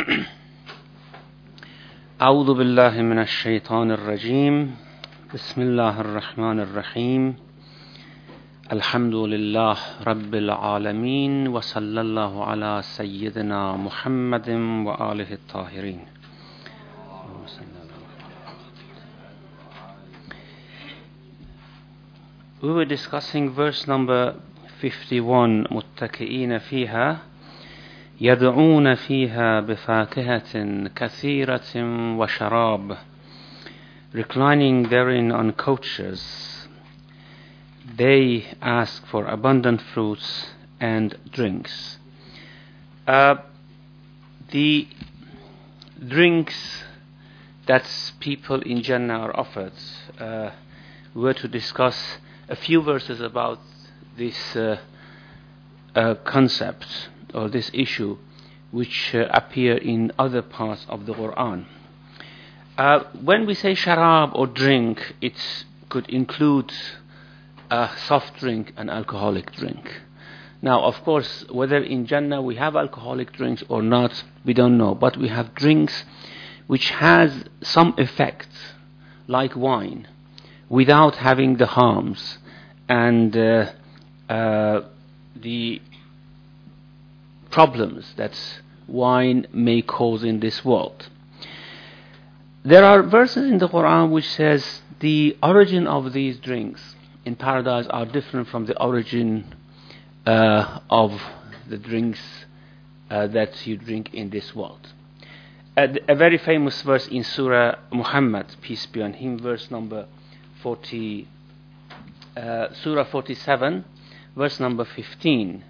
أعوذ بالله من الشيطان الرجيم بسم الله الرحمن الرحيم الحمد لله رب العالمين وصلى الله على سيدنا محمد وآله الطاهرين. We were discussing verse number 51, متكئين فيها يدعون فيها بفاكهة كثيرة وشراب, reclining therein on couches, they ask for abundant fruits and drinks. The drinks that people in Jannah are offered, we were to discuss a few verses about this concept or this issue, which appear in other parts of the Quran. When we say sharab or drink, it could include a soft drink and alcoholic drink. Now, of course, whether in Jannah we have alcoholic drinks or not, we don't know. But we have drinks which has some effect, like wine, without having the harms and the problems that wine may cause in this world. There are verses in the Quran which says the origin of these drinks in paradise are different from the origin of the drinks that you drink in this world. A very famous verse in Surah Muhammad, peace be on him, verse number 40, Surah 47, verse number 15.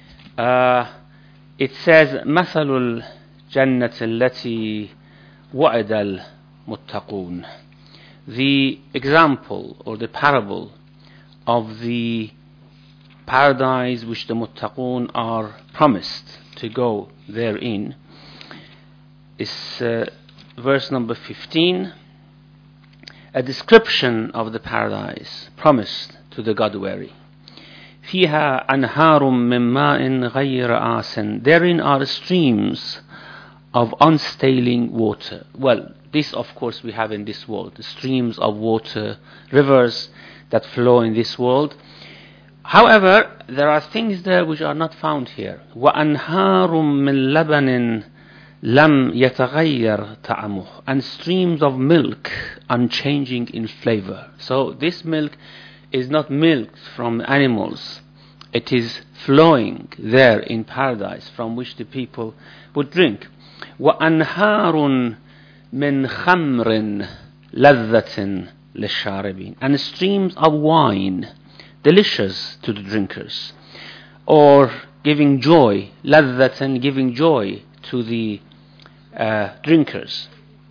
It says, مثل الجنة التي وعد المتقون. The example or the parable of the paradise which the muttaqun are promised to go therein is verse number 15, a description of the paradise promised to the God-weary. فيها أنهار من ماء غير آسن. Therein are streams of unstaling water. Well, this of course we have in this world, the streams of water, rivers that flow in this world. However, there are things there which are not found here. وأنهار من لبن لم يتغير طعمه. And streams of milk unchanging in flavor. So this milk is not milk from animals. It is flowing there in paradise from which the people would drink. وَأَنْهَارٌ مِّنْ خَمْرٍ لَذَّةٍ لِلشَّارِبِينَ. And streams of wine, delicious to the drinkers, or giving joy, لَذَّةً, giving joy to the drinkers.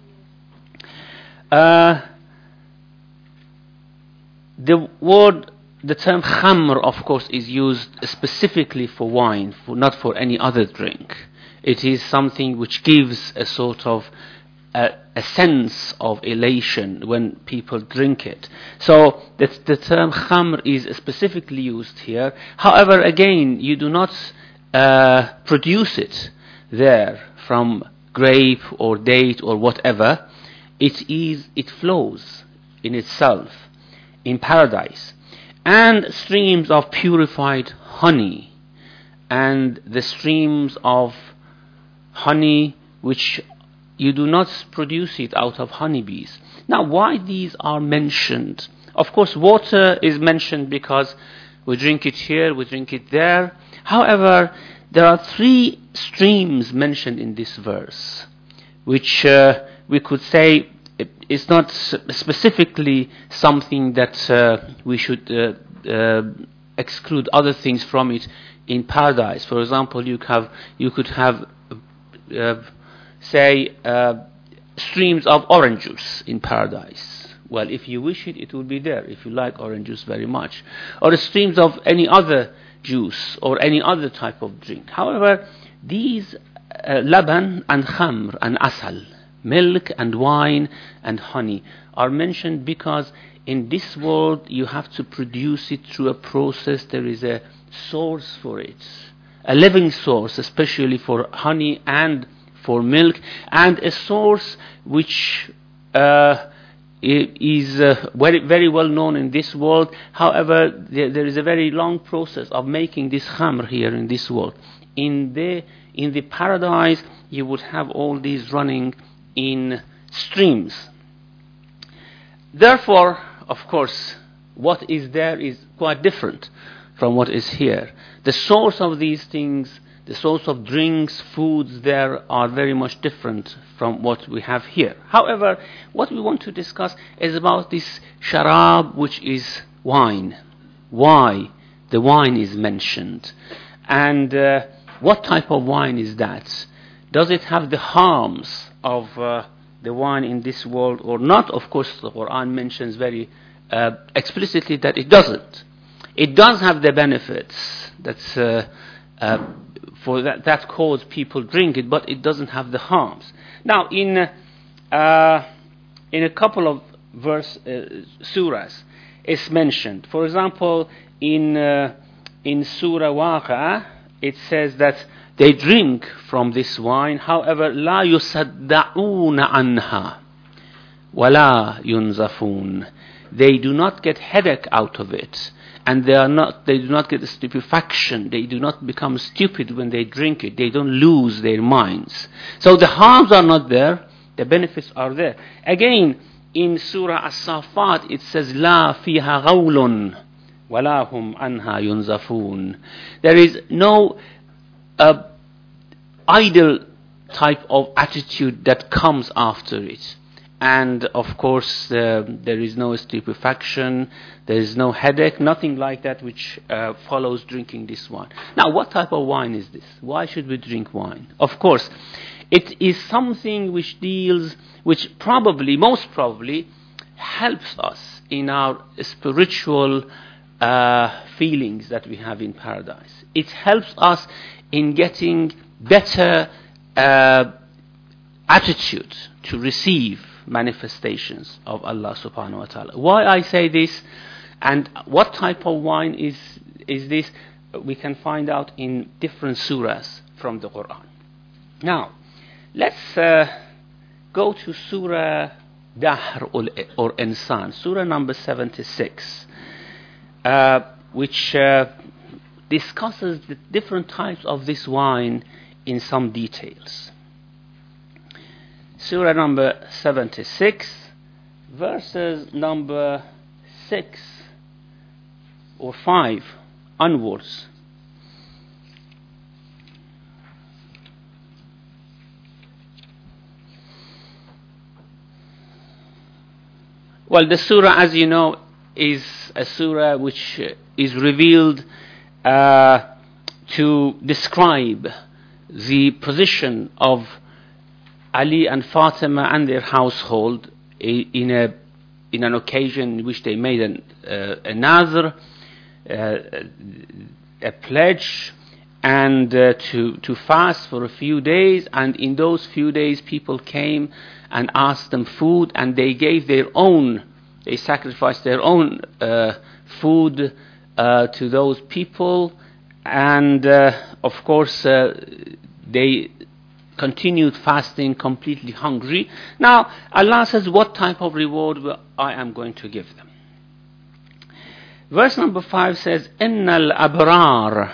The term khamr, of course, is used specifically for wine, not for any other drink. It is something which gives a sort of a sense of elation when people drink it. So the term khamr is specifically used here. However, again, you do not produce it there from grape or date or whatever. It flows in itself in paradise, and streams of purified honey, and the streams of honey which you do not produce it out of honeybees. Now, why these are mentioned? Of course, water is mentioned because we drink it here, we drink it there. However, there are three streams mentioned in this verse, which we could say it's not specifically something that we should exclude other things from it in paradise. For example, you could have streams of orange juice in paradise. Well, if you wish it, it will be there, if you like orange juice very much. Or streams of any other juice or any other type of drink. However, these laban and khamr and asal, milk and wine and honey, are mentioned because in this world you have to produce it through a process. There is a source for it, a living source, especially for honey and for milk, and a source which is very, very well known in this world. However, there is a very long process of making this khamr here in this world. In the paradise, you would have all these running in streams. Therefore, of course, what is there is quite different from what is here. The source of these things, the source of drinks, foods there are very much different from what we have here. However, what we want to discuss is about this sharab, which is wine. Why the wine is mentioned, and what type of wine is that? Does it have the harms of the wine in this world or not? Of course, the Quran mentions very explicitly that it doesn't. It does have the benefits that's for that cause people drink it, but it doesn't have the harms. Now, in a couple of surahs, it's mentioned. For example, in Surah Waqi'ah, it says that they drink from this wine. However, لا يصدعون عنها ولا ينزفون. They do not get headache out of it, and they do not get stupefaction. They do not become stupid when they drink it. They don't lose their minds. So the harms are not there, the benefits are there. Again, in Surah As-Safat, it says لا فيها غول ولا هم عنها ينزفون. There is no idle type of attitude that comes after it. And of course, there is no stupefaction, there is no headache, nothing like that which follows drinking this wine. Now, what type of wine is this? Why should we drink wine? Of course, it is something which most probably, helps us in our spiritual feelings that we have in paradise. It helps us in getting better attitude to receive manifestations of Allah subhanahu wa ta'ala. Why I say this and what type of wine is this, we can find out in different surahs from the Quran. Now, let's go to Surah Dahr or Insan, Surah number 76, which discusses the different types of this wine in some details. Surah number 76, verses number 6 or 5 onwards. Well, the surah, as you know, is a surah which is revealed to describe the position of Ali and Fatima and their household in an occasion in which they made a nazr, a pledge, and to fast for a few days. And in those few days, people came and asked them food, and they gave they sacrificed their own food to those people, and of course they continued fasting completely hungry. Now Allah says what type of reward I am going to give them. Verse number 5 says, إِنَّ الْأَبْرَارَ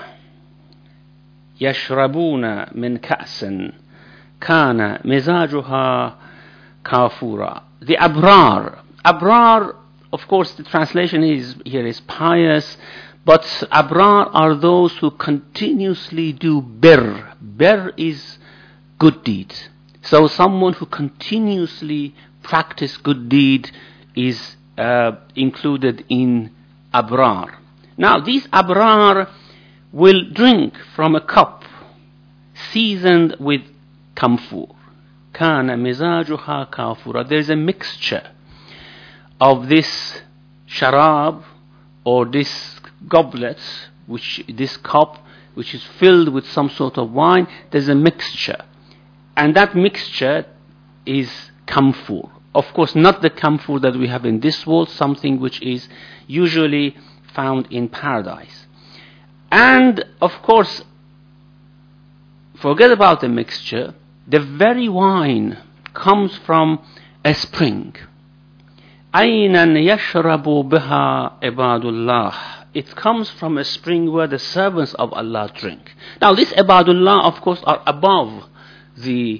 يَشْرَبُونَ مِنْ كَأْسٍ كَانَ مِزَاجُهَا كَافُورًا. The Abrar, of course the translation here is pious, but Abrar are those who continuously do birr. Birr is good deed. So someone who continuously practice good deed is included in Abrar. Now these Abrar will drink from a cup seasoned with camphor. Kana mizajuha kafura. There is a mixture of this sharab or this goblet, this cup, which is filled with some sort of wine. There's a mixture, and that mixture is camphor. Of course, not the camphor that we have in this world, something which is usually found in paradise. And of course, forget about the mixture. the very wine comes from a spring. عَيْنًا يَشْرَبُ بِهَا عِبَادُ اللَّهِ. It comes from a spring where the servants of Allah drink. Now these Ibadullah, of course, are above the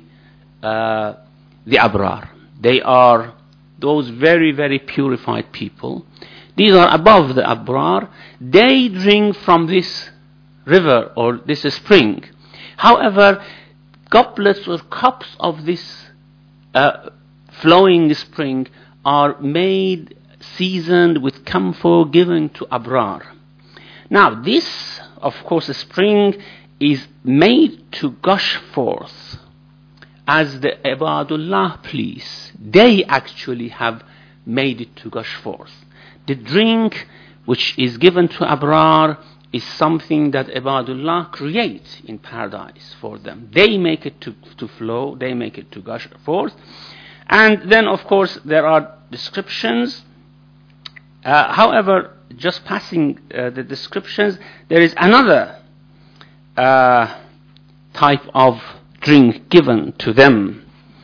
Abrar. They are those very, very purified people. These are above the Abrar. They drink from this river or this spring. However, goblets or cups of this flowing spring are made, seasoned with camphor, given to Abrar. Now this, of course, spring is made to gush forth as the Ibadullah please. They actually have made it to gush forth. The drink which is given to Abrar is something that Ibadullah create in paradise for them. They make it to flow, they make it to gush forth. And then, of course, there are descriptions. However, just passing the descriptions, there is another type of drink given to them.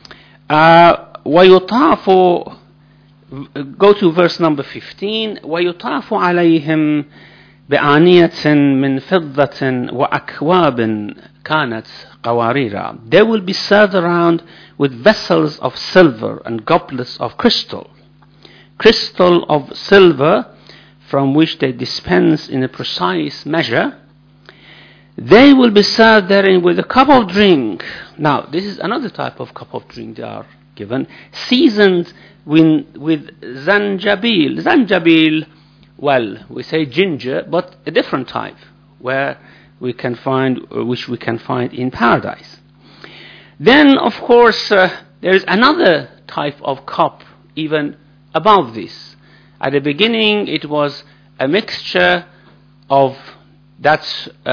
وَيُطَافُ, go to verse number 15. وَيُطَافُ عَلَيْهِمْ بِآنِيَةٍ مِّن فِضَّةٍ وَأَكْوَابٍ كَانَتْ قَوَارِيرًا. They will be served around with vessels of silver and goblets of crystal. Crystal of silver from which they dispense in a precise measure. They will be served therein with a cup of drink. Now, this is another type of cup of drink they are given, seasoned with zanjabil. Zanjabil, well, we say ginger, but a different type, which we can find in paradise. Then, of course, there is another type of cup, even above this. At the beginning, it was a mixture of that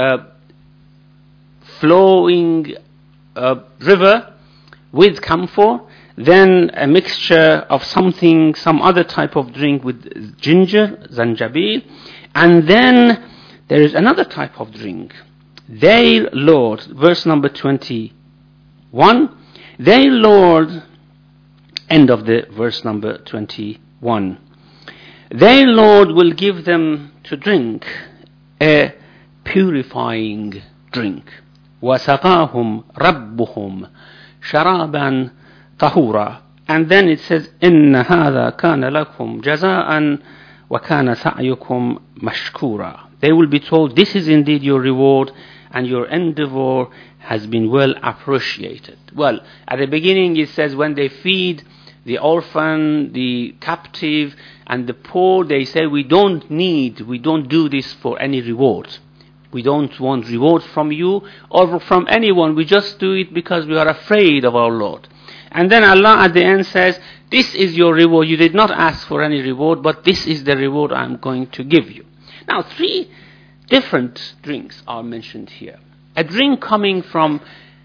flowing river with camphor, then a mixture of some other type of drink with ginger, zanjabil, and then there is another type of drink. Their Lord, verse number 21, their Lord, end of the verse number 21. Their Lord will give them to drink a purifying drink. وَسَقَاهُمْ رَبُّهُمْ شَرَابًا طَهُورًا. And then it says, إِنَّ هَذَا كَانَ لَكُمْ جَزَاءً وَكَانَ سَعْيُكُمْ مَشْكُورًا. They will be told, this is indeed your reward, and your endeavor has been well appreciated. Well, at the beginning it says when they feed the orphan, the captive, and the poor, they say, we don't do this for any reward. We don't want reward from you or from anyone. We just do it because we are afraid of our Lord. And then Allah at the end says, this is your reward. You did not ask for any reward, but this is the reward I'm going to give you. Now, 3 different drinks are mentioned here. A drink coming from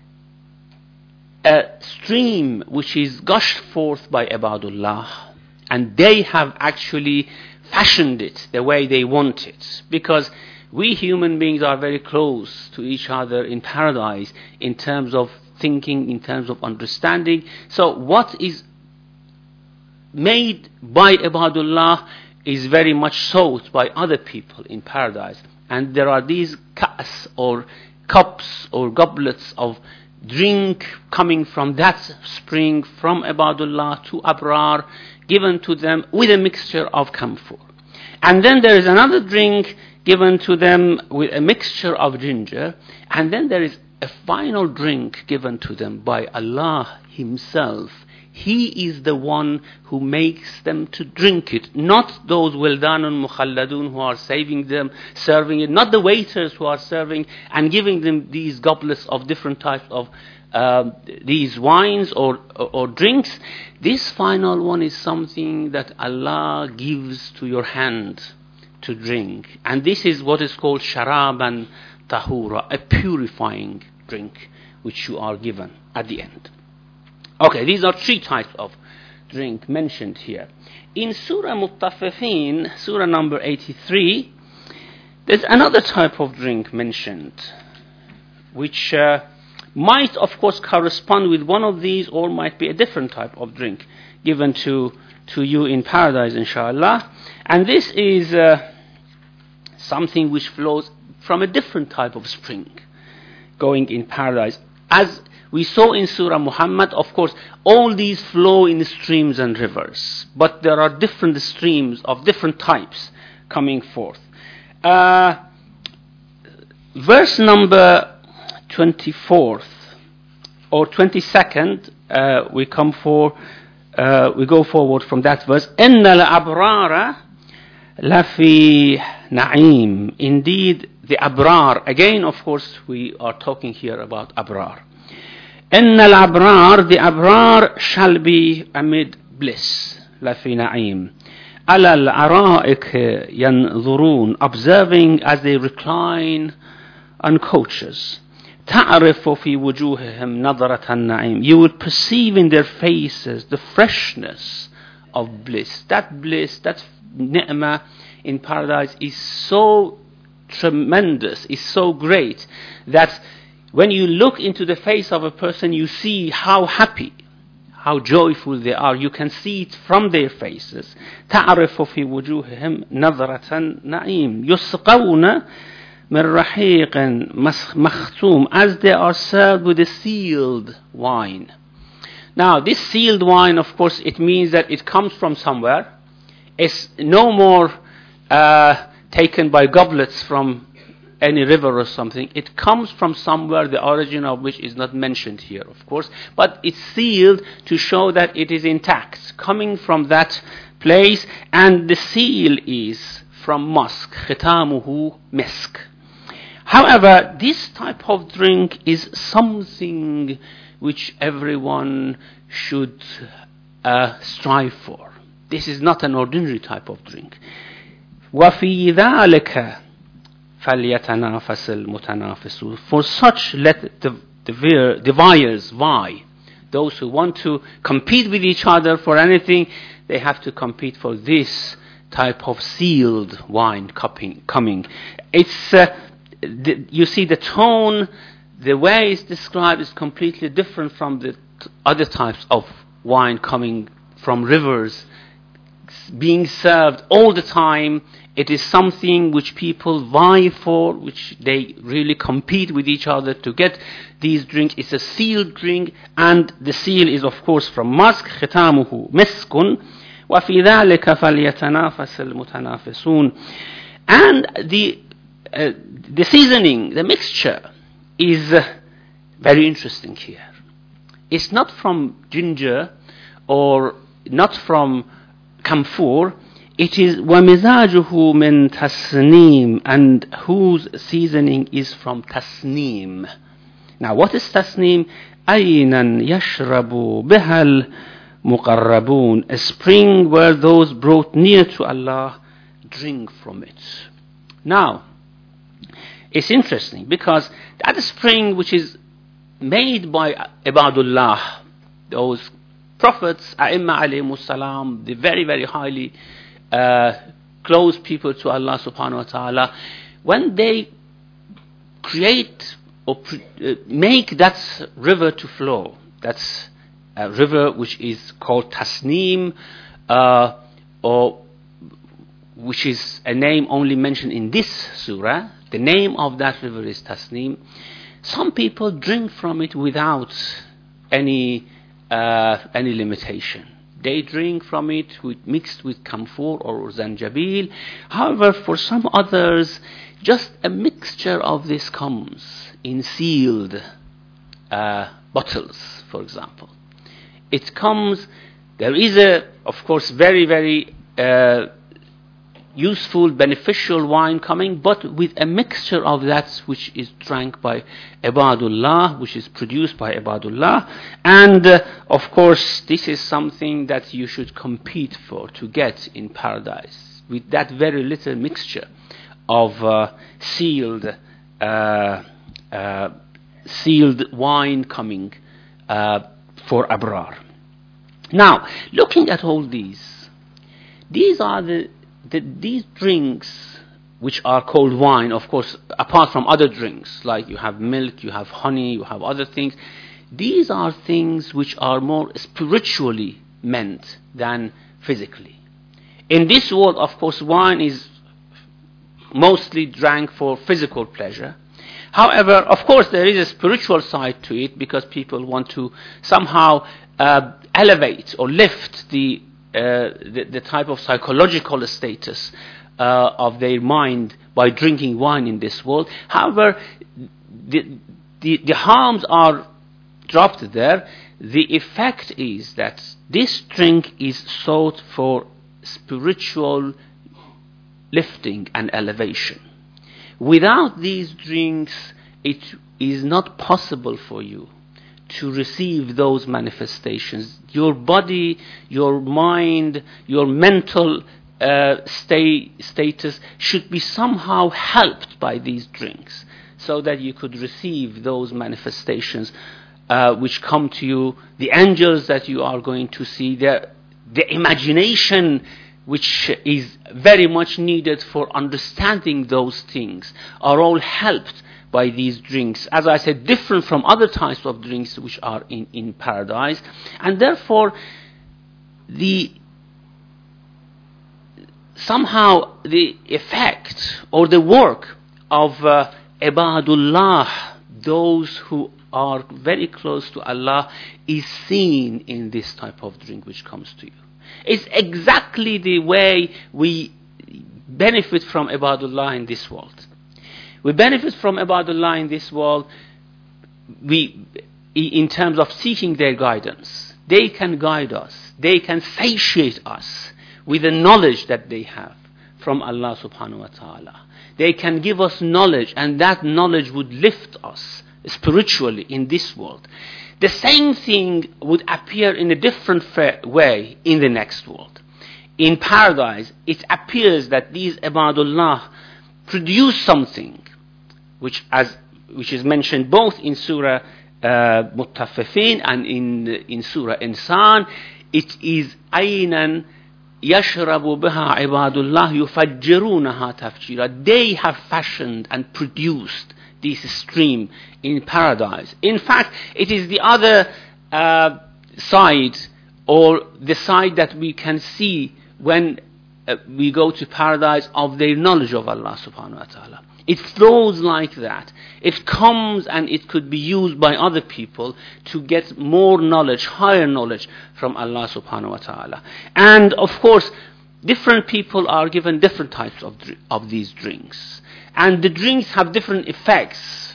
a stream which is gushed forth by Ibadullah, and they have actually fashioned it the way they want it, because we human beings are very close to each other in paradise in terms of thinking, in terms of understanding. So what is made by Ibadullah is very much sought by other people in paradise. And there are these ka'as or cups or goblets of drink coming from that spring, from Ibadullah to Abrar, given to them with a mixture of camphor. And then there is another drink given to them with a mixture of ginger. And then there is a final drink given to them by Allah Himself. He is the one who makes them to drink it, not those wildanun mukhalladun who are serving it, not the waiters who are serving and giving them these goblets of different types of these wines or drinks. This final one is something that Allah gives to your hand to drink, and this is what is called sharaban tahura, a purifying drink which you are given at the end. Okay, these are 3 types of drink mentioned here. In Surah Muttafifin, Surah number 83, there's another type of drink mentioned, which might of course correspond with one of these, or might be a different type of drink given to you in paradise, inshallah. And this is something which flows from a different type of spring going in paradise. As we saw in Surah Muhammad, of course, all these flow in streams and rivers, but there are different streams of different types coming forth. Verse number 24th or 22nd, we go forward from that verse. إِنَّ الْأَبْرَارَ لَفِي نَعِيمٍ. Indeed, the abrar, again, of course, we are talking here about abrar. إِنَّ الْأَبْرَارَ, the abrar shall be amid bliss. لَفِي نَعِيمٍ. عَلَى الْأَرَائِكِ يَنْظُرُونَ, observing as they recline on couches. تَعْرِفُ فِي وُجُوهِهِمْ نَظْرَةَ النَّعِيمِ. You will perceive in their faces the freshness of bliss. That bliss, that ni'mah in paradise is so tremendous, is so great, that when you look into the face of a person, you see how happy, how joyful they are. You can see it from their faces. تَعْرِفُ فِي وُجُوهِهِمْ نَظْرَةَ النَّعِيمِ يُسْقَوْنَ مِنْ رَحِيقٍ مَخْتُومٍ, as they are served with a sealed wine. Now, this sealed wine, of course, it means that it comes from somewhere. It's no more taken by goblets from any river or something. It comes from somewhere, the origin of which is not mentioned here, of course, but it's sealed to show that it is intact, coming from that place, and the seal is from musk. ختامه مسك. However, this type of drink is something which everyone should strive for. This is not an ordinary type of drink. وَفِي ذَلِكَ فَلْيَتَنَافَسِ الْمُتَنَافِسُونَ. For such let the viers vie. Those who want to compete with each other for anything, they have to compete for this type of sealed wine coming. It's you see the tone, the way it's described is completely different from the other types of wine coming from rivers, being served all the time. It is something which people vie for, which they really compete with each other to get these drinks. It's a sealed drink, and the seal is of course from musk. ختامه مسك وفي ذلك فليتنافس المتنافسون. And the seasoning, the mixture, is very interesting here. It's not from ginger or not from camphor. It is وَمِزَاجُهُ مِنْ تَسْنِيمٍ, and whose seasoning is from tasneem. Now, what is tasneem? أَيْنًا يَشْرَبُ بِهَا الْمُقَرَّبُونَ, a spring where those brought near to Allah drink from it. Now, it's interesting because that spring which is made by Ibadullah, those prophets, A'imma alayhimus salam, the very, very highly close people to Allah subhanahu wa ta'ala, when they create or make that river to flow, that's a river which is called Tasneem, or which is a name only mentioned in this surah. The name of that river is Tasneem. Some people drink from it without any limitation. They drink from it mixed with camphor or zanjabil. However, for some others, just a mixture of this comes in sealed bottles, for example. It comes, there is of course, very, very useful, beneficial wine coming, but with a mixture of that which is drank by Ibadullah, which is produced by Ibadullah. And of course, this is something that you should compete for to get in paradise, with that very little mixture of sealed wine coming for Abrar. Now, looking at all these are these drinks which are called wine, of course, apart from other drinks, like you have milk, you have honey, you have other things. These are things which are more spiritually meant than physically. In this world, of course, wine is mostly drank for physical pleasure. However, of course, there is a spiritual side to it, because people want to somehow elevate or lift the type of psychological status of their mind by drinking wine in this world. However, the harms are dropped there. The effect is that this drink is sought for spiritual lifting and elevation. Without these drinks, it is not possible for you to receive those manifestations. Your body, your mind, your mental status should be somehow helped by these drinks, so that you could receive those manifestations which come to you, the angels that you are going to see, the imagination which is very much needed for understanding those things, are all helped by these drinks. As I said, different from other types of drinks which are in paradise. And therefore, somehow the effect or the work of Ibadullah, those who are very close to Allah, is seen in this type of drink which comes to you. It's exactly the way we benefit from Ibadullah in this world. We benefit from Ibadullah in this world in terms of seeking their guidance. They can guide us. They can satiate us with the knowledge that they have from Allah subhanahu wa ta'ala. They can give us knowledge, and that knowledge would lift us spiritually in this world. The same thing would appear in a different way in the next world. In paradise, it appears that these Ibadullah produce something which is mentioned both in Surah Muttaffifin and in Surah Insan. It is aynan yashrabu biha ibadullah yufajjirunaha tafjira. They have fashioned and produced this stream in paradise. In fact, it is the other side, or the side that we can see when we go to paradise, of their knowledge of Allah subhanahu wa ta'ala. It flows like that. It comes and it could be used by other people to get more knowledge, higher knowledge from Allah subhanahu wa ta'ala. And of course, different people are given different types of these drinks. And the drinks have different effects.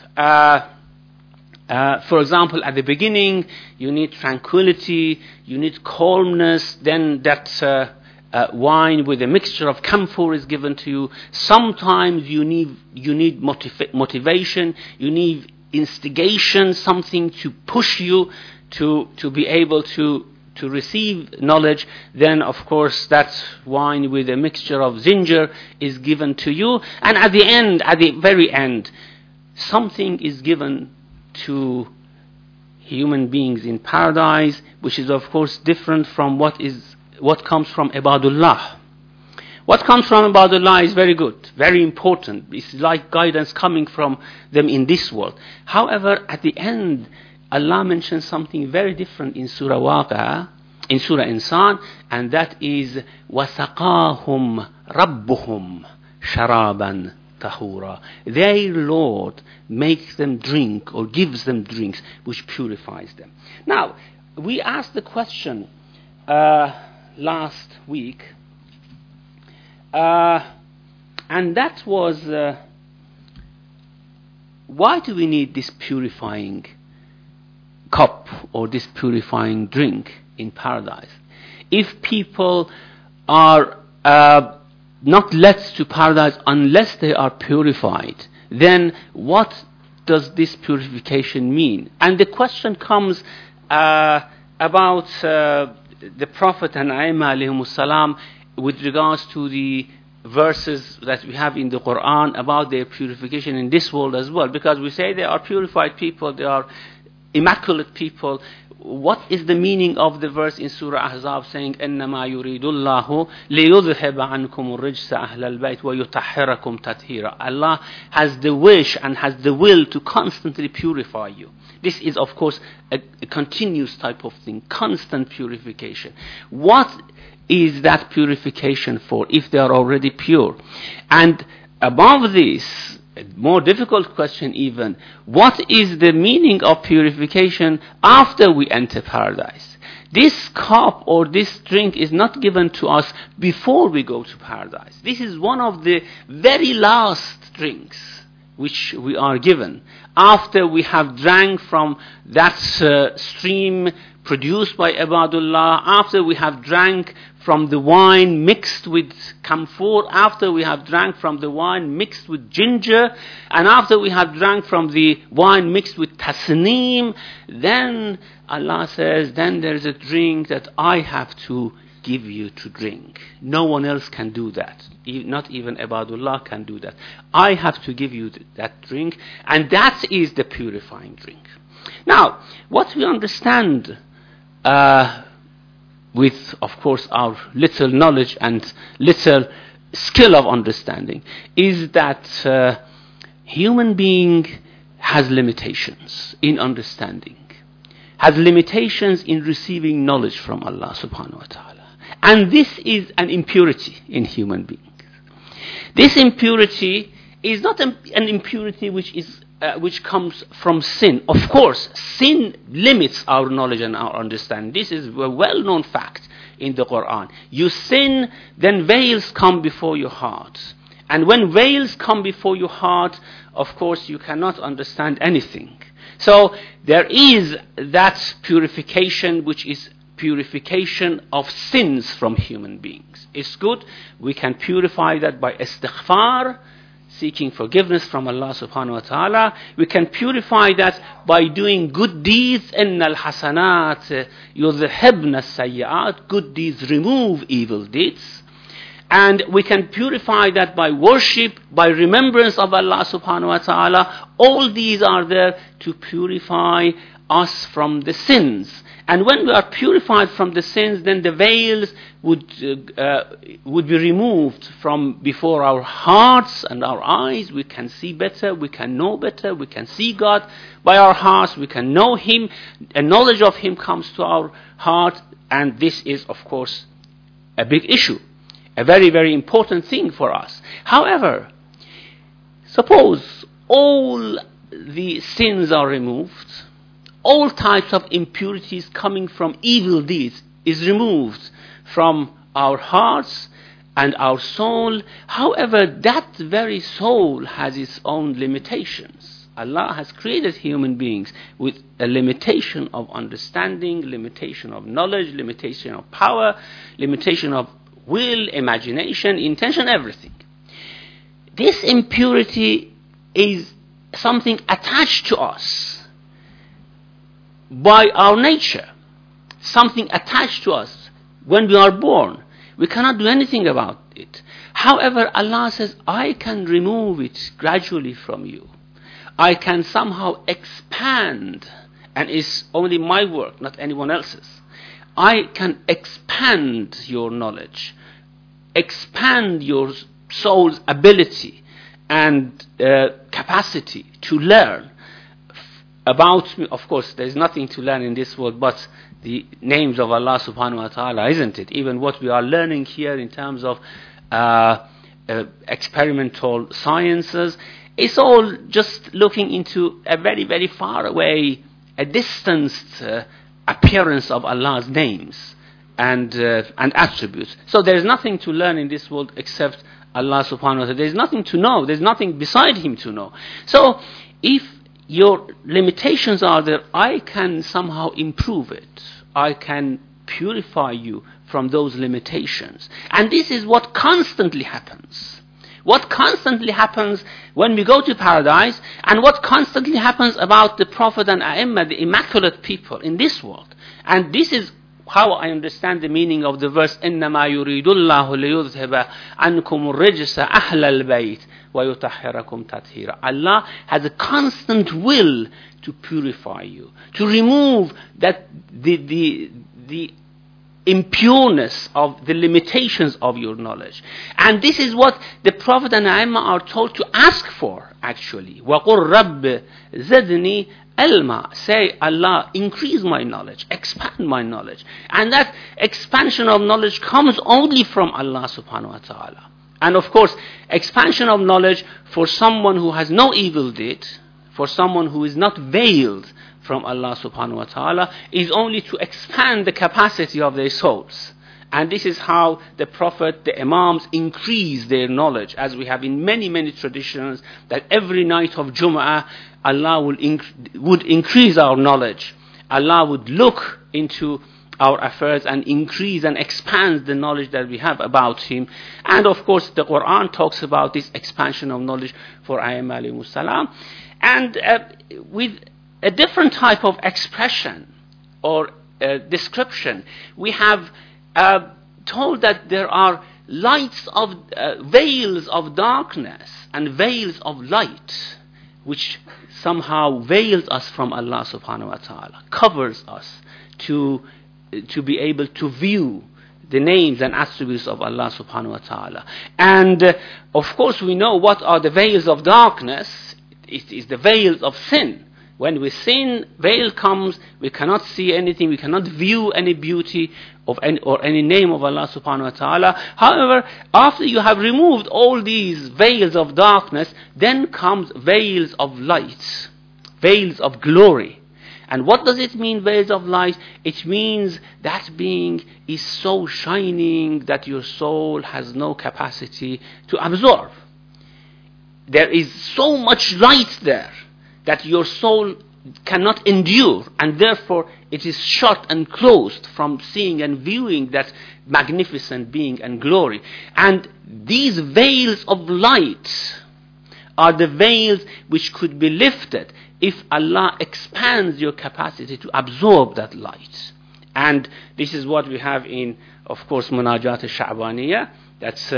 For example, at the beginning, you need tranquility, you need calmness, then that wine with a mixture of camphor is given to you. Sometimes you need motivation, you need instigation, something to push you to be able to receive knowledge. Then of course that wine with a mixture of ginger is given to you. And at the very end, something is given to human beings in paradise, which is of course different from what comes from Ibadullah. What comes from Ibadullah is very good, very important. It's like guidance coming from them in this world. However, at the end, Allah mentions something very different in Surah Waqi'ah, in Surah Insan, and that is وَسَقَاهُمْ رَبُّهُمْ شَرَابًا tahura. Their Lord makes them drink, or gives them drinks which purifies them. Now, we asked the question last week, and that was why do we need this purifying cup or this purifying drink in paradise? If people are not led to paradise unless they are purified, then what does this purification mean? And the question comes about the Prophet and Aimah alayhimus salam with regards to the verses that we have in the Quran about their purification in this world as well, because we say they are purified people, they are immaculate people. What is the meaning of the verse in Surah Ahzab saying, إِنَّمَا يُرِيدُ اللَّهُ لِيُذْهِبَ عَنْكُمُ الرِّجْسَ أَهْلَ الْبَيْتِ وَيُطَهِّرَكُمْ تَطْهِيرًا. Allah has the wish and has the will to constantly purify you. This is, of course, a continuous type of thing, constant purification. What is that purification for if they are already pure? And above this, a more difficult question even, what is the meaning of purification after we enter paradise? This cup or this drink is not given to us before we go to paradise. This is one of the very last drinks which we are given after we have drank from that stream produced by Ibadullah, after we have drank from the wine mixed with camphor, after we have drank from the wine mixed with ginger, and after we have drank from the wine mixed with tasneem, then Allah says, then there is a drink that I have to give you to drink. No one else can do that. Not even Ibadullah can do that. I have to give you that drink, and that is the purifying drink. Now, what we understand with, of course, our little knowledge and little skill of understanding, is that human being has limitations in understanding, has limitations in receiving knowledge from Allah subhanahu wa ta'ala. And this is an impurity in human beings. This impurity is not an impurity which comes from sin. Of course, sin limits our knowledge and our understanding. This is a well-known fact in the Quran. You sin, then veils come before your heart. And when veils come before your heart, of course, you cannot understand anything. So there is that purification which is purification of sins from human beings. It's good. We can purify that by istighfar, seeking forgiveness from Allah subhanahu wa ta'ala. We can purify that by doing good deeds. إِنَّ الْحَسَنَاتِ يُذْهِبْنَ السَّيِّئَاتِ. Good deeds remove evil deeds. And we can purify that by worship, by remembrance of Allah subhanahu wa ta'ala. All these are there to purify us from the sins. And when we are purified from the sins, then the veils would be removed from before our hearts and our eyes. We can see better, we can know better, we can see God by our hearts, we can know Him. A knowledge of Him comes to our heart, and this is, of course, a big issue, a very, very important thing for us. However, suppose all the sins are removed, all types of impurities coming from evil deeds is removed from our hearts and our soul. However, that very soul has its own limitations. Allah has created human beings with a limitation of understanding, limitation of knowledge, limitation of power, limitation of will, imagination, intention, everything. This impurity is something attached to us by our nature, something attached to us when we are born. We cannot do anything about it. However, Allah says, I can remove it gradually from you. I can somehow expand, and it's only my work, not anyone else's. I can expand your knowledge, expand your soul's ability and capacity to learn about me. Of course, there is nothing to learn in this world but the names of Allah subhanahu wa ta'ala, isn't it? Even what we are learning here in terms of experimental sciences, it's all just looking into a very, very far away, a distanced appearance of Allah's names and attributes. So there is nothing to learn in this world except Allah subhanahu wa ta'ala. There is nothing to know. There is nothing beside Him to know. So if your limitations are there, I can somehow improve it. I can purify you from those limitations. And this is what constantly happens. What constantly happens when we go to paradise, and what constantly happens about the Prophet and A'imma, the immaculate people in this world. And this is how I understand the meaning of the verse, إِنَّمَا يُرِيدُ اللَّهُ لِيُذْهِبَ عَنْكُمُ الرِّجْسَ أَهْلَ الْبَيْتِ وَيُطَهِّرَكُمْ تَطْهِيرًا. Allah has a constant will to purify you, to remove that the impureness of the limitations of your knowledge. And this is what the Prophet and Aimma are told to ask for, actually. وَقُلْ رَبِّ زِدْنِي ilma. Say, Allah, increase my knowledge, expand my knowledge. And that expansion of knowledge comes only from Allah subhanahu wa ta'ala. And of course, expansion of knowledge for someone who has no evil deed, for someone who is not veiled from Allah subhanahu wa ta'ala, is only to expand the capacity of their souls. And this is how the Prophet, the Imams increase their knowledge, as we have in many, many traditions, that every night of Jum'ah, Allah would increase our knowledge. Allah would look into our affairs and increase and expand the knowledge that we have about Him. And of course, the Quran talks about this expansion of knowledge for Ayyam alayhimus salam. And with a different type of expression or description, we have told that there are lights of veils of darkness and veils of light, which somehow veils us from Allah subhanahu wa ta'ala, covers us to be able to view the names and attributes of Allah subhanahu wa ta'ala. And of course we know what are the veils of darkness. It is the veils of sin. When we sin, veil comes, we cannot see anything, we cannot view any beauty of any name of Allah subhanahu wa ta'ala. However, after you have removed all these veils of darkness, then comes veils of light, veils of glory. And what does it mean, veils of light? It means that being is so shining that your soul has no capacity to absorb. There is so much light there that your soul cannot endure, and therefore it is shut and closed from seeing and viewing that magnificent being and glory. And these veils of light are the veils which could be lifted if Allah expands your capacity to absorb that light. And this is what we have in, of course, Munajat al-Sha'baniyah. That's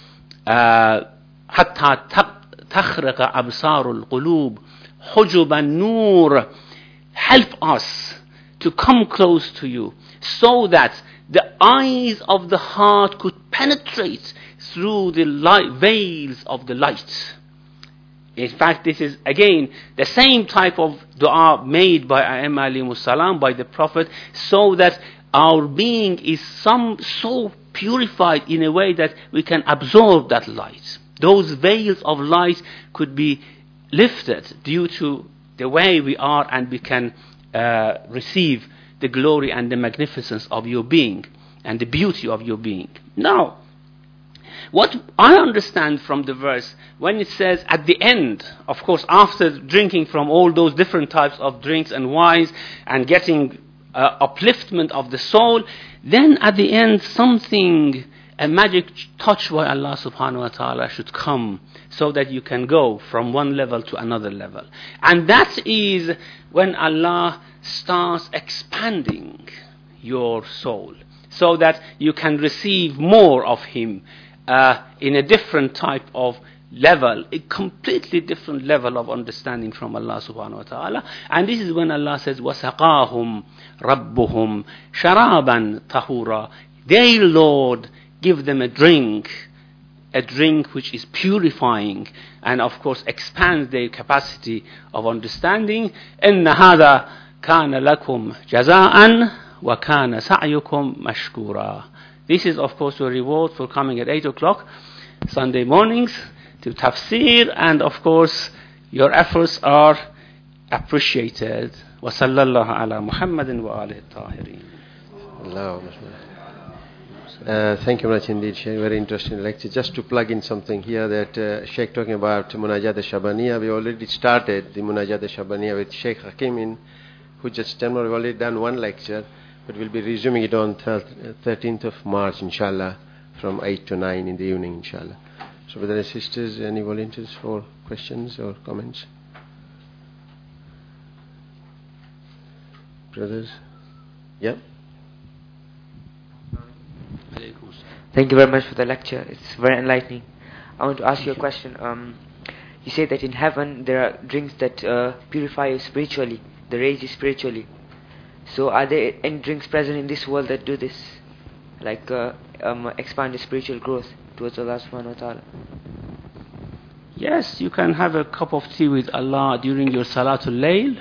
حَتَّى تَخْرِقَ أَبْصَارُ الْقُلُوبِ حُجُبَ النُّورِ. Help us to come close to you so that the eyes of the heart could penetrate through the veils of the light. In fact, this is again the same type of dua made by Ayyam alayhimus salam, by the Prophet, so that our being is so purified in a way that we can absorb that light. Those veils of light could be lifted due to the way we are, and we can receive the glory and the magnificence of your being and the beauty of your being. Now, what I understand from the verse, when it says at the end, of course, after drinking from all those different types of drinks and wines and getting upliftment of the soul, then at the end something, a magic touch by Allah subhanahu wa ta'ala should come so that you can go from one level to another level. And that is when Allah starts expanding your soul so that you can receive more of Him in a different type of level, a completely different level of understanding from Allah subhanahu wa ta'ala. And this is when Allah says, وَسَقَاهُمْ رَبُّهُمْ شَرَابًا طَهُورًا. Their Lord give them a drink which is purifying and of course expands their capacity of understanding. إِنَّ هَذَا كَانَ لَكُمْ جَزَاءً وَكَانَ سَعْيُكُمْ مَشْكُورًا. This is of course your reward for coming at 8 o'clock Sunday mornings to tafsir, and of course your efforts are appreciated. وَصَلَّى اللَّهُ عَلَى مُحَمَّدٍ وَآلِهِ الطَّاهِرِينَ. Thank you much indeed, Sheikh. Very interesting lecture. Just to plug in something here, that Sheikh talking about Munajat al-Shabaniyah. We already started the Munajat al-Shabaniyah with Sheikh Hakim in Hujjat. We've already done one lecture, but we'll be resuming it on 13th of March, inshallah, from 8 to 9 in the evening, inshallah. So, brothers and sisters, any volunteers for questions or comments? Brothers? Yeah? Thank you very much for the lecture. It's very enlightening. I want to ask you a question. You say that in heaven there are drinks that purify you spiritually, they raise you spiritually. So are there any drinks present in this world that do this? Like expand your spiritual growth towards Allah subhanahu wa ta'ala? Yes, you can have a cup of tea with Allah during your Salatul Layl.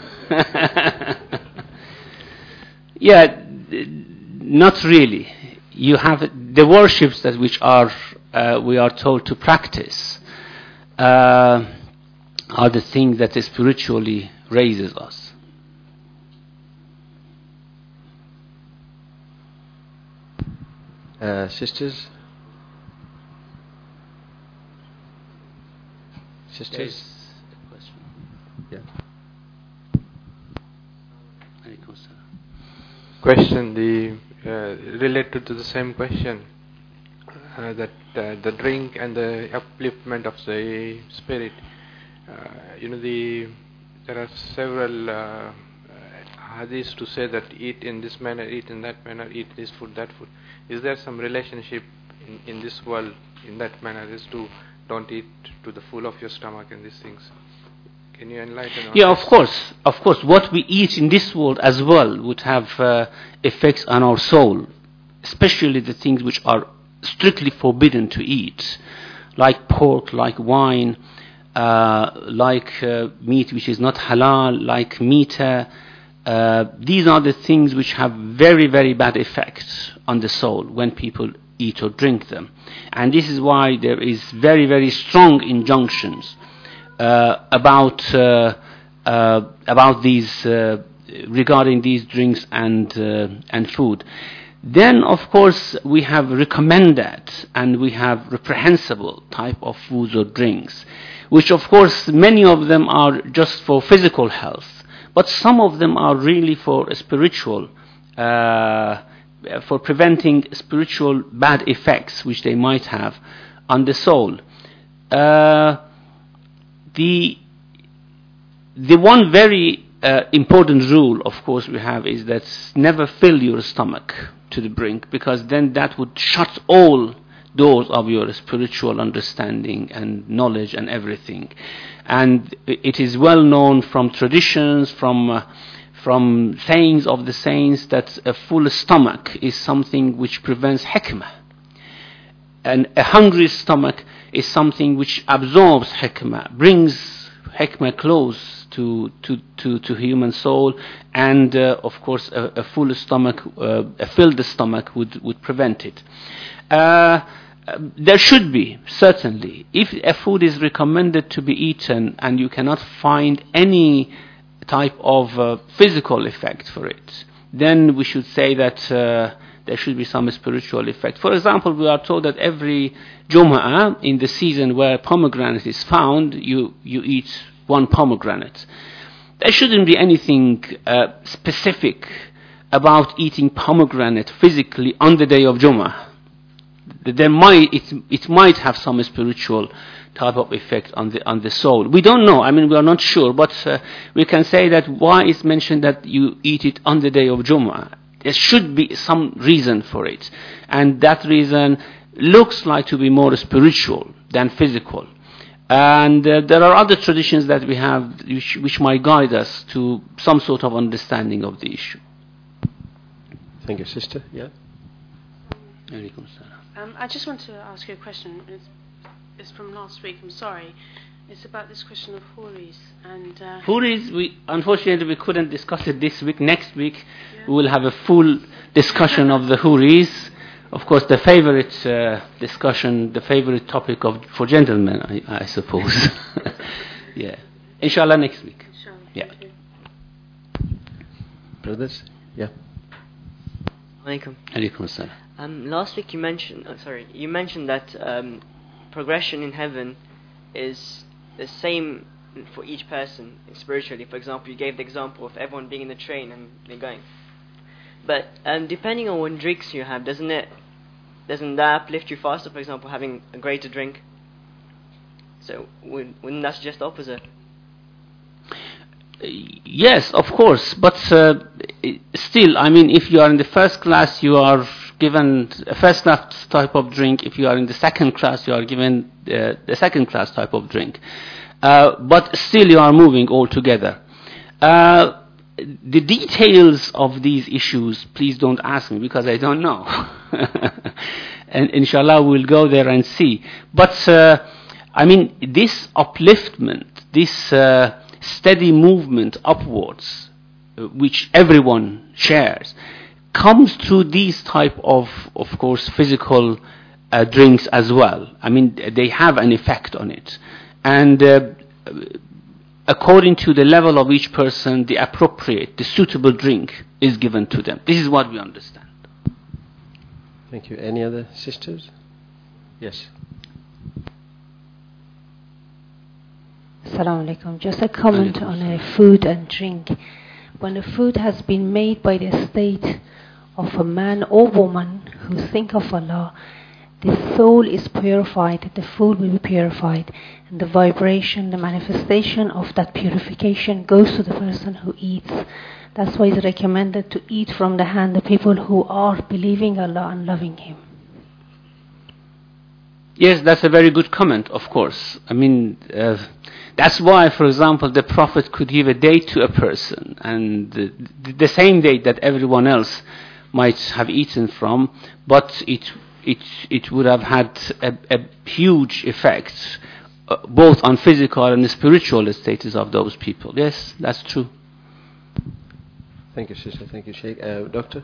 Yeah, not really. You have the worships that which are we are told to practice are the thing that spiritually raises us. Sisters? Yeah. Question related to the same question, that the drink and the upliftment of the spirit. There are several hadiths to say that eat in this manner, eat in that manner, eat this food, that food. Is there some relationship in this world in that manner as to don't eat to the full of your stomach and these things? Can you enlighten on Yeah, this? of course. What we eat in this world as well would have effects on our soul, especially the things which are strictly forbidden to eat, like pork, like wine, like meat which is not halal, like meat. These are the things which have very, very bad effects on the soul when people eat or drink them. And this is why there is very, very strong injunctions about these regarding these drinks and food. Then, of course, we have recommended and we have reprehensible type of foods or drinks, which, of course, many of them are just for physical health, but some of them are really for spiritual, for preventing spiritual bad effects which they might have on the soul. The one very important rule, of course, we have is that never fill your stomach to the brink, because then that would shut all doors of your spiritual understanding and knowledge and everything. And it is well known from traditions, from sayings of the saints, that a full stomach is something which prevents hikmah. And a hungry stomach is something which absorbs hikmah, brings hikmah close to human soul, and of course a full stomach, a filled stomach would prevent it. There should be, certainly, if a food is recommended to be eaten and you cannot find any type of physical effect for it, then we should say that there should be some spiritual effect. For example, we are told that every Jum'ah, in the season where pomegranate is found, you eat one pomegranate. There shouldn't be anything specific about eating pomegranate physically on the day of Jum'ah. It might have some spiritual type of effect on the soul. We don't know. I mean, we are not sure, but we can say that why it's mentioned that you eat it on the day of Jum'ah. There should be some reason for it, and that reason looks like to be more spiritual than physical. And there are other traditions that we have which might guide us to some sort of understanding of the issue. Thank you, sister. Yeah. I just want to ask you a question. It's from last week. I'm sorry. It's about this question of Houris and Houris. Unfortunately we couldn't discuss it this week. Next week we will have a full discussion of the Houris. Of course, the favorite discussion, the favorite topic for gentlemen, I suppose. Yeah. Inshallah, next week. Inshallah. Yeah. Brothers? Yeah. Alaikum. Alaikum assalam. Last week you mentioned that progression in heaven is the same for each person spiritually. For example, you gave the example of everyone being in the train and they're going. But depending on what drinks you have, doesn't that uplift you faster? For example, having a greater drink. So wouldn't that suggest the opposite? Yes, of course, but still, I mean, if you are in the first class, you are given a first class type of drink. If you are in the second class, you are given the second class type of drink. But still you are moving all together. The details of these issues, please don't ask me because I don't know. And inshallah we'll go there and see. But I mean, this upliftment, this steady movement upwards, which everyone shares, comes through these type of course, physical drinks as well. I mean, they have an effect on it. And according to the level of each person, the appropriate, the suitable drink is given to them. This is what we understand. Thank you. Any other sisters? Yes. Assalamu alaikum. Just a comment on food and drink. When the food has been made by the state of a man or woman who think of Allah, the soul is purified, the food will be purified, and the vibration, the manifestation of that purification goes to the person who eats. That's why it's recommended to eat from the hand of people who are believing Allah and loving Him. Yes, that's a very good comment, of course. I mean, that's why, for example, the Prophet could give a date to a person, and the same date that everyone else might have eaten from, but it would have had a huge effect, both on physical and spiritual status of those people. Yes, that's true. Thank you, sister. Thank you, Sheikh. Doctor?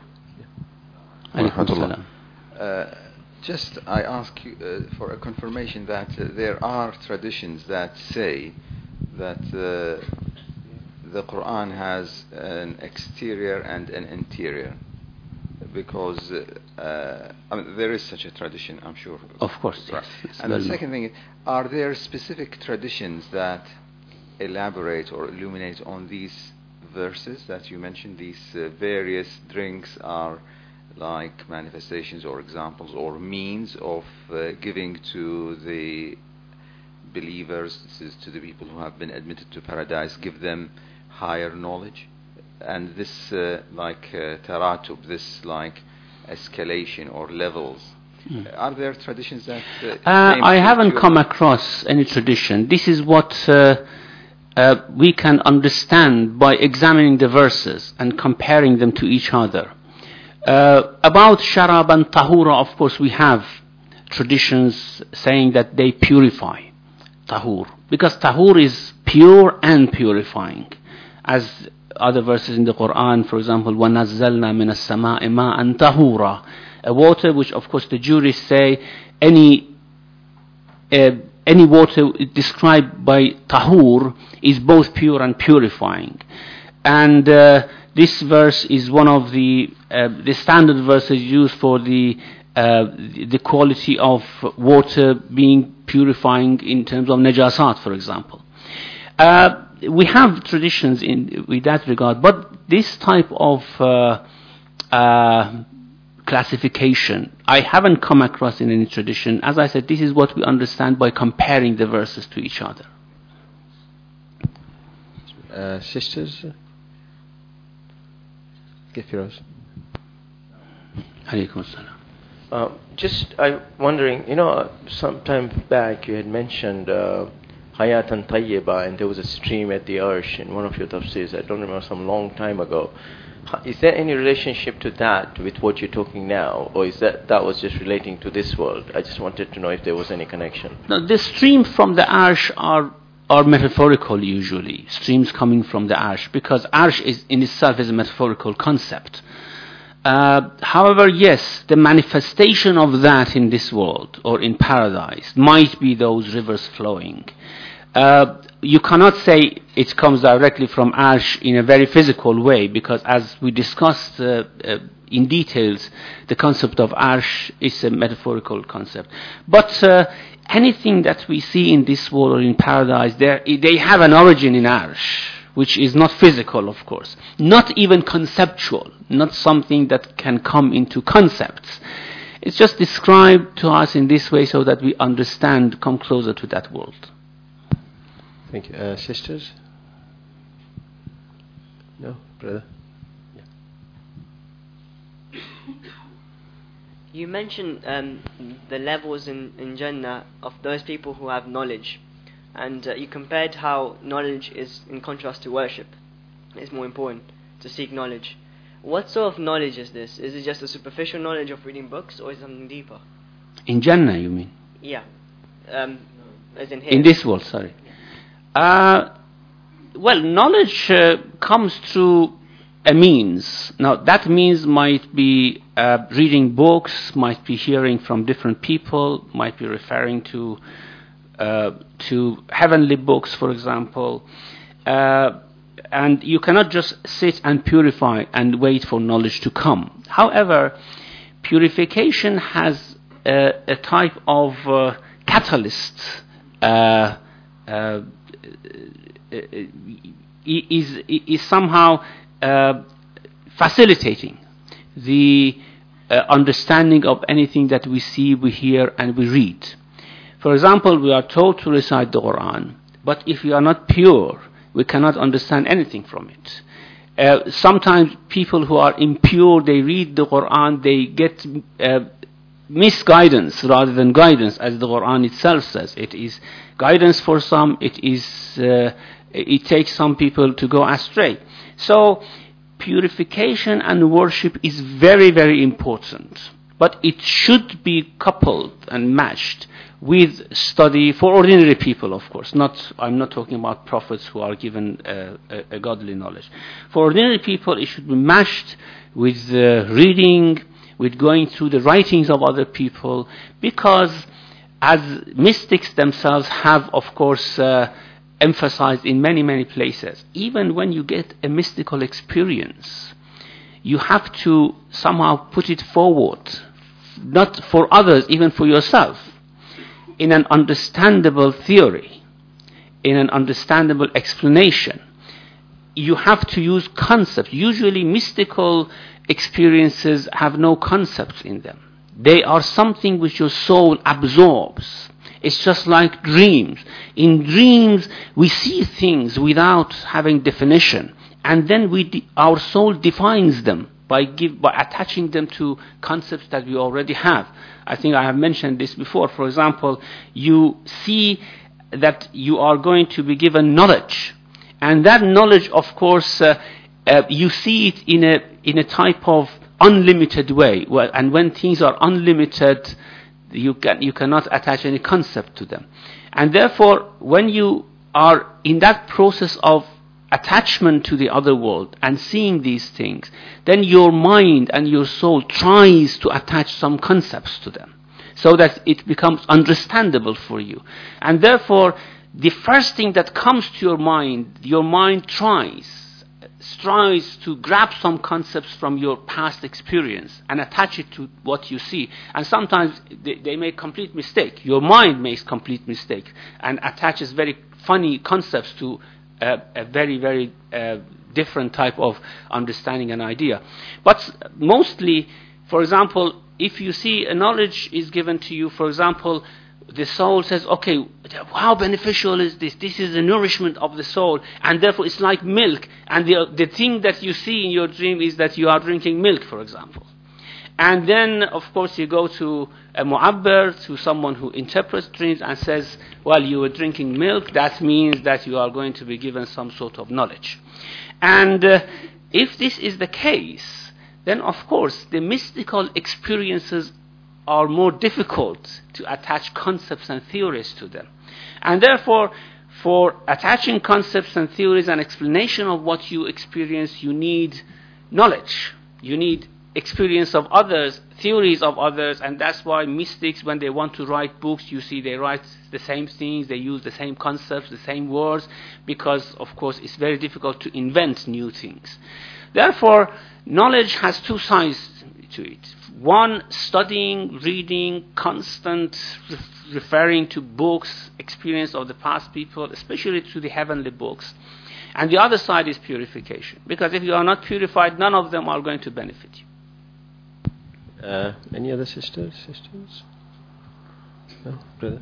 Just I ask you for a confirmation that there are traditions that say that the Quran has an exterior and an interior, because I mean, there is such a tradition, I'm sure. Of course, yes. And the second thing is, are there specific traditions that elaborate or illuminate on these verses that you mentioned? These various drinks are like manifestations or examples or means of giving to the believers, to the people who have been admitted to paradise, give them higher knowledge, and this like taratub, this like escalation or levels. Are there traditions that I haven't come across any tradition. This is what we can understand by examining the verses and comparing them to each other. About sharab and tahura, of course, we have traditions saying that they purify, tahur, because tahur is pure and purifying, as other verses in the Quran, for example, وَنَزَّلْنَا مِنَ السَّمَاءِ مَاءً طَهُورًا, a water which, of course, the jurists say any water described by tahur is both pure and purifying. And this verse is one of the standard verses used for the quality of water being purifying in terms of najasat, for example. We have traditions with that regard, but this type of classification I haven't come across in any tradition. As I said, this is what we understand by comparing the verses to each other. Sisters? Firoz. Alaykum salam. Just I'm wondering, some time back you had mentioned Hayatan Tayyiba, and there was a stream at the Arsh in one of your tafsirs. I don't remember, some long time ago. Is there any relationship to that with what you're talking now, or is that was just relating to this world? I just wanted to know if there was any connection. No, the streams from the Arsh are metaphorical usually, streams coming from the Arsh, because Arsh is in itself is a metaphorical concept. However, yes, the manifestation of that in this world or in paradise might be those rivers flowing. You cannot say it comes directly from Arsh in a very physical way, because as we discussed in details, the concept of Arsh is a metaphorical concept. But anything that we see in this world or in paradise, they have an origin in Arsh, which is not physical, of course, not even conceptual, not something that can come into concepts. It's just described to us in this way so that we understand, come closer to that world. Thank you. Sisters? No? Brother? Yeah. You mentioned the levels in Jannah of those people who have knowledge, and you compared how knowledge is in contrast to worship. It's more important to seek knowledge. What sort of knowledge is this? Is it just a superficial knowledge of reading books, or is it something deeper? In Jannah, you mean? Yeah. As in here. In this world, sorry. Well, knowledge comes through a means. Now, that means might be reading books, might be hearing from different people, might be referring to heavenly books, for example. And you cannot just sit and purify and wait for knowledge to come. However, purification has a type of catalyst, is somehow facilitating the understanding of anything that we see, we hear, and we read. For example, we are told to recite the Quran, but if we are not pure, we cannot understand anything from it. Sometimes people who are impure, they read the Quran, they get misguidance rather than guidance, as the Quran itself says. It is guidance for some, it takes some people to go astray. So purification and worship is very, very important. But it should be coupled and matched with study for ordinary people, of course. I'm not talking about prophets who are given a godly knowledge. For ordinary people, it should be matched with reading, with going through the writings of other people, because as mystics themselves have, of course, emphasized in many, many places, even when you get a mystical experience, you have to somehow put it forward, not for others, even for yourself, in an understandable theory, in an understandable explanation. You have to use concepts. Usually mystical experiences have no concepts in them. They are something which your soul absorbs. It's just like dreams. In dreams, we see things without having definition, and then our soul defines them by attaching them to concepts that we already have. I think I have mentioned this before. For example, you see that you are going to be given knowledge, and that knowledge, of course, you see it in a type of unlimited way. Well, and when things are unlimited, you cannot attach any concept to them. And therefore, when you are in that process of attachment to the other world and seeing these things, then your mind and your soul tries to attach some concepts to them so that it becomes understandable for you. And therefore, the first thing that comes to your mind tries to grab some concepts from your past experience and attach it to what you see. And sometimes they make complete mistake. Your mind makes complete mistake and attaches very funny concepts to a very, very different type of understanding and idea. But mostly, for example, if you see a knowledge is given to you, for example, the soul says, okay, how beneficial is this? This is the nourishment of the soul, and therefore it's like milk. And the thing that you see in your dream is that you are drinking milk, for example. And then, of course, you go to a mu'abbar, to someone who interprets dreams and says, well, you were drinking milk, that means that you are going to be given some sort of knowledge. And if this is the case, then, of course, the mystical experiences are more difficult to attach concepts and theories to them. And therefore, for attaching concepts and theories and explanation of what you experience, you need knowledge. You need experience of others, theories of others, and that's why mystics, when they want to write books, you see they write the same things, they use the same concepts, the same words, because, of course, it's very difficult to invent new things. Therefore, knowledge has two sides to it. One, studying, reading, constant referring to books, experience of the past people, especially to the heavenly books. And the other side is purification. Because if you are not purified, none of them are going to benefit you. Any other sisters? No, brother?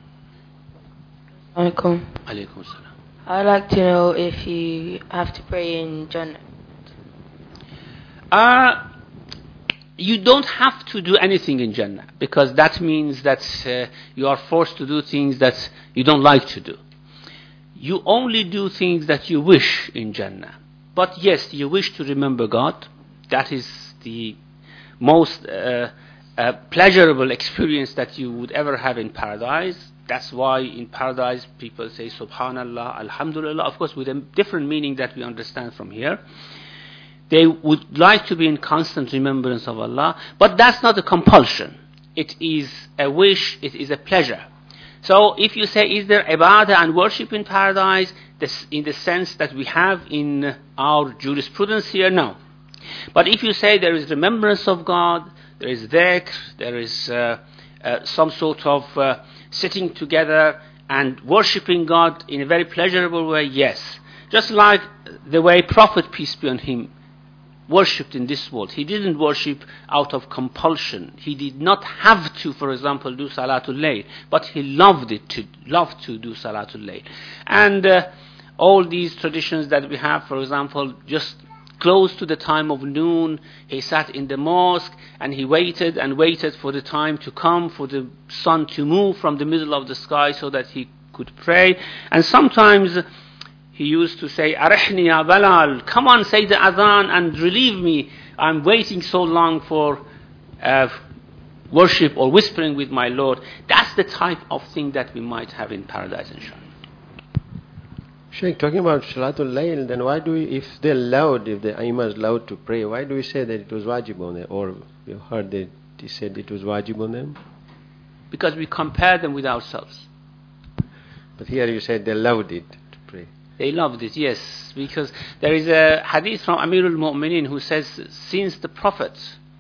Alaikum. Alaikum salam. I'd like to know if you have to pray in Jannah. you don't have to do anything in Jannah, because that means that you are forced to do things that you don't like to do. You only do things that you wish in Jannah. But yes, you wish to remember God. That is the most pleasurable experience that you would ever have in paradise. That's why in paradise people say Subhanallah, Alhamdulillah, of course with a different meaning that we understand from here. They would like to be in constant remembrance of Allah, but that's not a compulsion. It is a wish, it is a pleasure. So if you say, is there ibadah and worship in paradise, in the sense that we have in our jurisprudence here, no. But if you say there is remembrance of God, there is dhikr, there is some sort of sitting together and worshipping God in a very pleasurable way, yes. Just like the way Prophet, peace be on him, worshipped in this world. He didn't worship out of compulsion. He did not have to, for example, do Salatul Layl, but he loved to do Salatul Layl. And all these traditions that we have, for example, just close to the time of noon, he sat in the mosque and he waited and waited for the time to come, for the sun to move from the middle of the sky so that he could pray. And sometimes he used to say, Arihni ya Balal, come on, say the adhan and relieve me. I'm waiting so long for worship or whispering with my Lord. That's the type of thing that we might have in paradise, inshallah. Sheikh, talking about Salatul Layl, then why do we, if they're loud, if the Imam is loud to pray, why do we say that it was wajib on them? Or you heard that he said it was wajib on them? Because we compare them with ourselves. But here you said they loved it to pray. They loved it, yes. Because there is a hadith from Amirul Mu'mineen who says, since the Prophet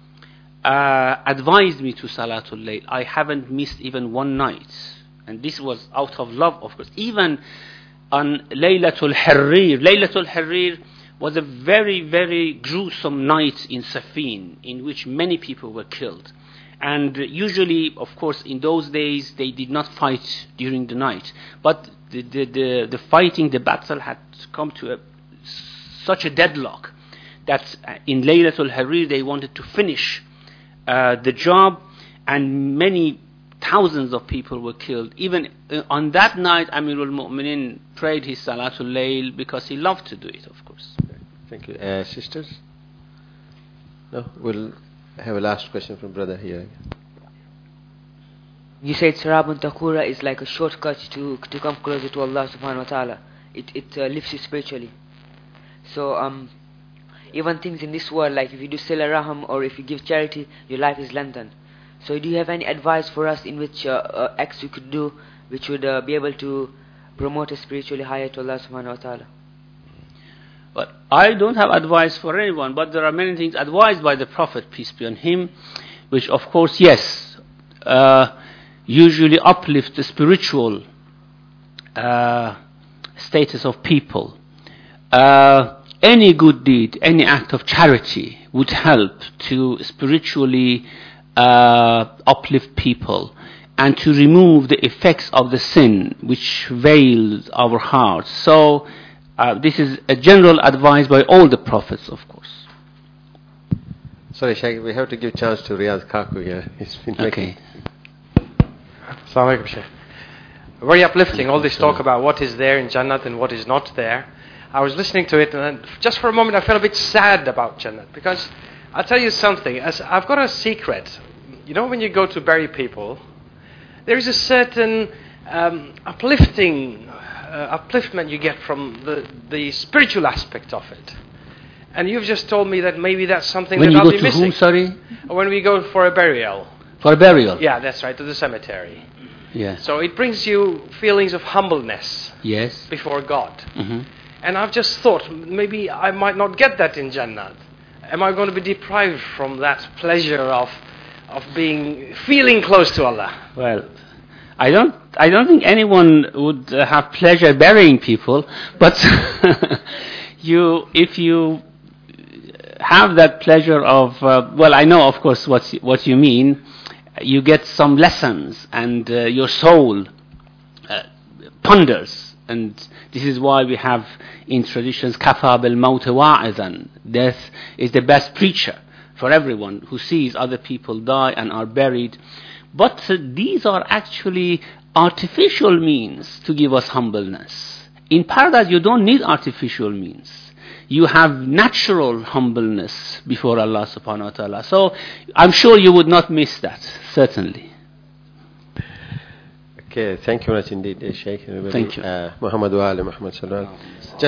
advised me to Salatul Layl, I haven't missed even one night. And this was out of love, of course. Even on Laylatul Harrir. Laylatul Harrir was a very, very gruesome night in Safin, in which many people were killed. And usually, of course, in those days, they did not fight during the night. But the fighting, the battle had come to such a deadlock that in Laylatul Harrir, they wanted to finish the job, and many thousands of people were killed. Even on that night, Amirul Mu'mineen prayed his Salatul Layl because he loved to do it, of course. Thank you. Sisters? No? We'll have a last question from brother here. You said Sarabun Takura is like a shortcut to come closer to Allah subhanahu wa ta'ala. It lifts you spiritually. So even things in this world, like if you do Sila Raham or if you give charity, your life is lengthened. So do you have any advice for us in which acts we could do which would be able to promote us spiritually higher to Allah subhanahu wa ta'ala? But I don't have advice for anyone, but there are many things advised by the Prophet, peace be on him, which of course, yes, usually uplift the spiritual status of people. Any good deed, any act of charity would help to spiritually uplift people and to remove the effects of the sin which veils our hearts. So this is a general advice by all the prophets, of course. Sorry, Shaykh, we have to give chance to Riyaz Kaku here. He's been okay. Assalamu alaikum, Shaykh. Very uplifting, all this talk about what is there in Jannat and what is not there. I was listening to it, and just for a moment I felt a bit sad about Jannat, because I'll tell you something. I've got a secret. You know, when you go to bury people, there is a certain upliftment you get from the spiritual aspect of it. And you've just told me that maybe that's something that I'll be missing. When you go to whom, sorry? When we go for a burial. For a burial? Yeah, that's right, to the cemetery. Yeah. So it brings you feelings of humbleness. Yes. Before God. Mm-hmm. And I've just thought, maybe I might not get that in Jannat. Am I going to be deprived from that pleasure of feeling close to Allah? Well, I don't think anyone would have pleasure burying people, but if you have that pleasure of, well, I know of course what you mean. You get some lessons, and your soul ponders, and this is why we have in traditions, kafa bil maut wa'izan. Death is the best preacher. for everyone who sees other people die and are buried. But these are actually artificial means to give us humbleness. In paradise, you don't need artificial means. You have natural humbleness before Allah subhanahu wa ta'ala. So I'm sure you would not miss that, certainly. Okay, thank you very much indeed, Sheikh. Thank you. Muhammad wa ali Muhammad sallallahu alaihi wasallam.